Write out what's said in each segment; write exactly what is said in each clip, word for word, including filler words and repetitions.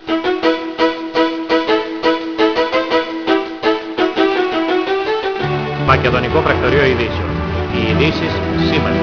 Μακεδονικό Πρακτορείο Ειδήσεων. Οι ειδήσεις σήμερα.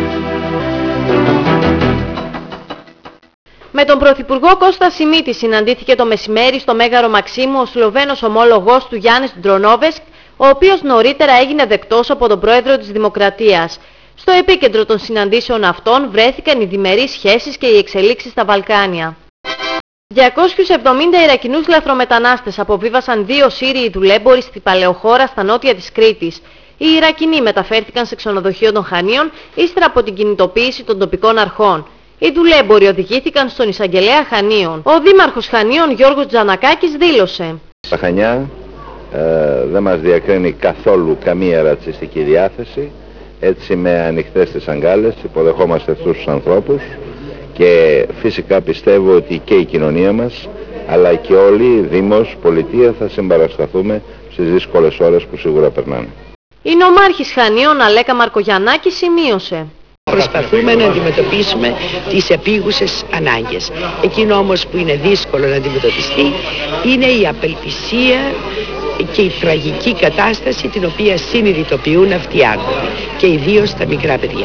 Με τον Πρωθυπουργό Κώστα Σιμίτη συναντήθηκε το μεσημέρι στο Μέγαρο Μαξίμου ο Σλοβαίνος ομόλογός του Γιάννης Ντρονόβεσκ, ο οποίος νωρίτερα έγινε δεκτός από τον Πρόεδρο της Δημοκρατίας. Στο επίκεντρο των συναντήσεων αυτών βρέθηκαν οι διμερείς σχέσεις και οι εξελίξεις στα Βαλκάνια. διακόσιους εβδομήντα Ιρακινούς λαθρομετανάστες αποβίβασαν δύο Σύριοι δουλέμποροι στη Παλαιοχώρα στα νότια της Κρήτης. Οι Ιρακινοί μεταφέρθηκαν σε ξενοδοχείο των Χανίων ύστερα από την κινητοποίηση των τοπικών αρχών. Οι δουλέμποροι οδηγήθηκαν στον εισαγγελέα Χανίων. Ο δήμαρχος Χανίων Γιώργος Τζανακάκης δήλωσε: Στα Χανιά ε, δεν μας διακρίνει καθόλου καμία ρατσιστική διάθεση. Έτσι με ανοιχτές τις αγκάλες υποδεχόμαστε αυτούς τους ανθρώπους και φυσικά πιστεύω ότι και η κοινωνία μας αλλά και όλοι, Δήμος, Πολιτεία θα συμπαρασταθούμε στις δύσκολες ώρες που σίγουρα περνάνε. Η νομάρχης Χανίων Αλέκα Μαρκογιαννάκη σημείωσε: Προσπαθούμε να αντιμετωπίσουμε τις επίγουσες ανάγκες. Εκείνο όμως που είναι δύσκολο να αντιμετωπιστεί είναι η απελπισία και η τραγική κατάσταση την οποία συνειδητοποιούν αυτοί οι άνθρωποι και ιδίως τα μικρά παιδιά.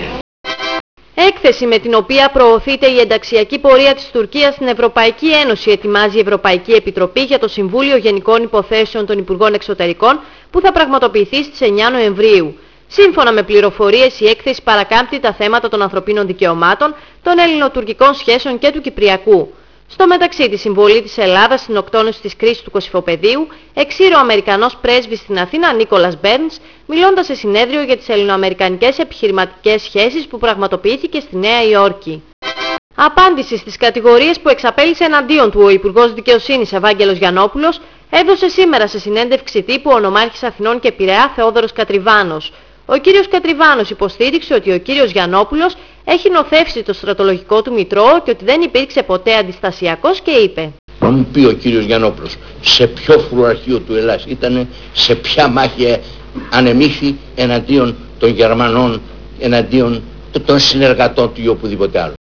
Έκθεση με την οποία προωθείται η ενταξιακή πορεία της Τουρκίας στην Ευρωπαϊκή Ένωση ετοιμάζει η Ευρωπαϊκή Επιτροπή για το Συμβούλιο Γενικών Υποθέσεων των Υπουργών Εξωτερικών που θα πραγματοποιηθεί στις εννιά Νοεμβρίου. Σύμφωνα με πληροφορίες, η έκθεση παρακάμπτει τα θέματα των ανθρωπίνων δικαιωμάτων, των ελληνοτουρκικών σχέσεων και του Κυπριακού. Στο μεταξύ, τη συμβολή της Ελλάδας στην οκτώνωση της κρίσης του Κωσυφοπεδίου εξήρε ο Αμερικανός πρέσβης στην Αθήνα Νίκολας Μπέρνς, μιλώντας σε συνέδριο για τις ελληνοαμερικανικές επιχειρηματικές σχέσεις που πραγματοποιήθηκε στη Νέα Υόρκη. Απάντηση στις κατηγορίες που εξαπέλυσε εναντίον του ο Υπουργός Δικαιοσύνης Ευάγγελος Γιαννόπουλος έδωσε σήμερα σε συνέντευξη τύπου ο νομάρχης Αθηνών και Πειραιά Θεόδωρος Κατριβάνος. Ο κύριος Κατριβάνος υποστήριξε ότι ο κύριος Γιαννόπουλος έχει νοθεύσει το στρατολογικό του μητρό και ότι δεν υπήρξε ποτέ αντιστασιακός και είπε: Να μου πει ο κύριος Γιαννόπουλος σε ποιο φρουαρχείο του Ελλάς ήτανε, σε ποια μάχη ανεμίχθη εναντίον των Γερμανών, εναντίον των συνεργατών του ή οπουδήποτε άλλο.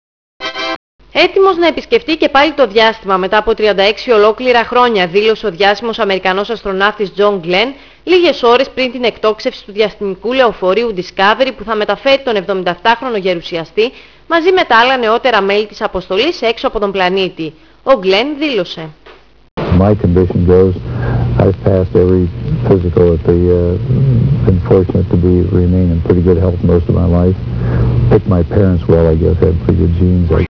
Έτοιμος να επισκεφτεί και πάλι το διάστημα μετά από τριάντα έξι ολόκληρα χρόνια, δήλωσε ο διάσημος Αμερικανός αστροναύτης Τζον Γκλεν λίγες ώρες πριν την εκτόξευση του διαστημικού λεωφορείου Discovery που θα μεταφέρει τον εβδομηνταεπτάχρονο γερουσιαστή μαζί με τα άλλα νεότερα μέλη της αποστολής έξω από τον πλανήτη. Ο Γκλεν δήλωσε: My condition goes, I've passed every physical at the, uh, been fortunate to be, remain in pretty good health most of my life. I think my parents, well, I guess, had pretty good genes. I